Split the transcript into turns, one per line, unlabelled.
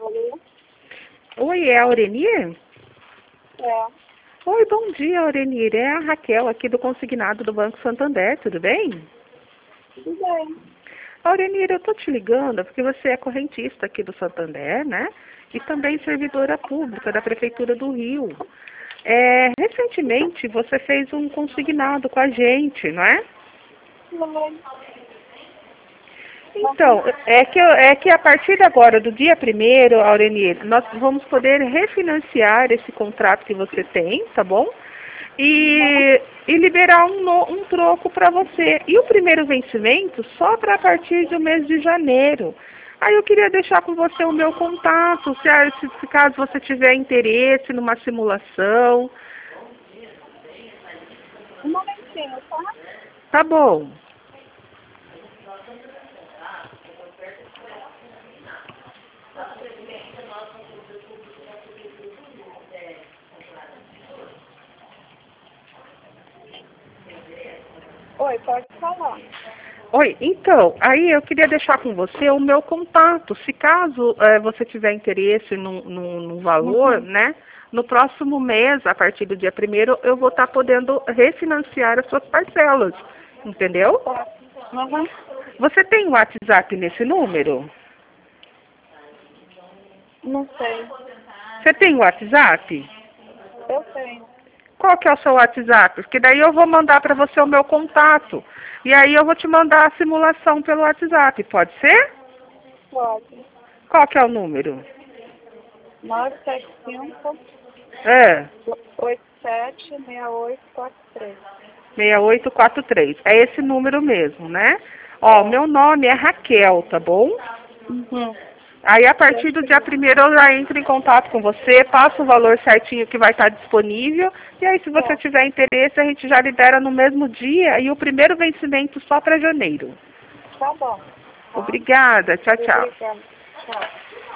Alô?
Oi, é a Aurenir?
É,
Oi, bom dia, Aurenir. É a Raquel aqui do Consignado do Banco Santander, tudo bem?
tudo bem.
Aurenir, eu tô te ligando porque você é correntista aqui do Santander, né? E também servidora pública da Prefeitura do Rio. Recentemente você fez um consignado com a gente, não é?
Não,
Então, é que a partir de agora, do dia 1º, Aurenir, nós vamos poder refinanciar esse contrato que você tem, tá bom? E liberar um troco para você. E o primeiro vencimento só para a partir do mês de janeiro. Aí eu queria deixar com você o meu contato, se caso você tiver interesse numa simulação.
um momentinho, tá?
Tá bom.
Oi, pode falar.
Oi, então, aí eu queria deixar com você o meu contato. Se caso você tiver interesse num valor,
Uhum.
né? No próximo mês, a partir do dia 1º, eu vou estar podendo refinanciar as suas parcelas. Entendeu?
Tá. Uhum.
Você tem WhatsApp nesse número?
Não sei.
Você tem WhatsApp?
Eu tenho.
Qual que é o seu WhatsApp? Porque daí eu vou mandar para você o meu contato. E aí eu vou te mandar a simulação pelo WhatsApp, pode ser?
Pode.
Qual que é o número?
975
É.
876843.
6843. É esse número mesmo, né? Ó,
É.
meu nome é Raquel, tá bom?
Uhum.
Aí a partir do dia 1º eu já entro em contato com você, passo o valor certinho que vai estar disponível. E aí se você
Tá.
tiver interesse, a gente já libera no mesmo dia e o primeiro vencimento só para janeiro.
Tá bom. Tá?
Obrigada. Tchau, tchau.
Obrigada. Tchau.